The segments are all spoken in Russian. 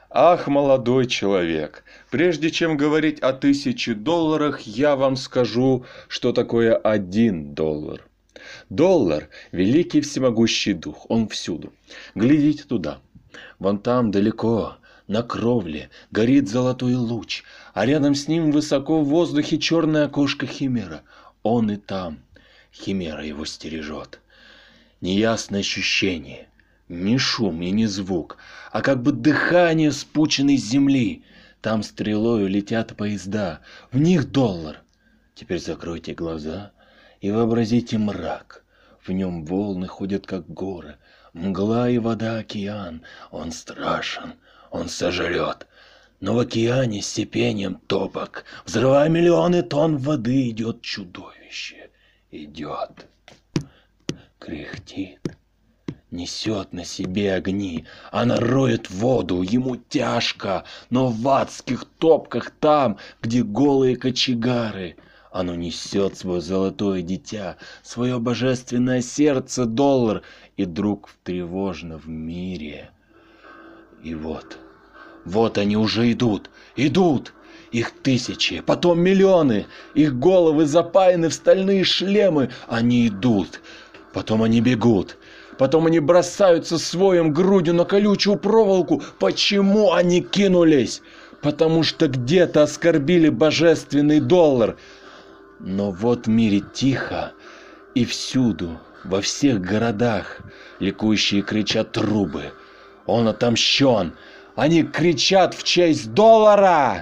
Ах, молодой человек, прежде чем говорить о $1000, я вам скажу, что такое $1. Доллар – великий всемогущий дух, он всюду. Глядите туда. Вон там далеко, на кровле, горит золотой луч, а рядом с ним высоко в воздухе черное окошко химера. Он и там. Химера его стережет. Неясное ощущение. Ни шум и ни звук, а как бы дыхание спученной земли. Там стрелою летят поезда, в них доллар. Теперь закройте глаза и вообразите мрак. В нем волны ходят, как горы, мгла и вода океан. Он страшен, он сожрет. Но в океане с сипением топок, взрывая миллионы тонн воды, идет чудовище. Идет, кряхтит, несет на себе огни, она роет воду, ему тяжко, но в адских топках там, где голые кочегары, оно несет свое золотое дитя, свое божественное сердце, доллар, и вдруг тревожно в мире. И вот они уже идут, их тысячи, потом миллионы, их головы запаяны в стальные шлемы, они идут, потом они бегут. Потом они бросаются своим грудью на колючую проволоку. Почему они кинулись? Потому что где-то оскорбили божественный доллар. Но вот в мире тихо, и всюду, во всех городах, ликующие кричат трубы. Он отомщен. Они кричат в честь доллара.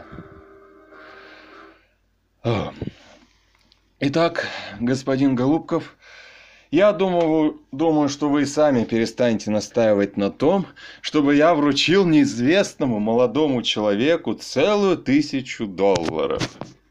Итак, господин Голубков, я думаю, что вы сами перестанете настаивать на том, чтобы я вручил неизвестному молодому человеку целую $1000.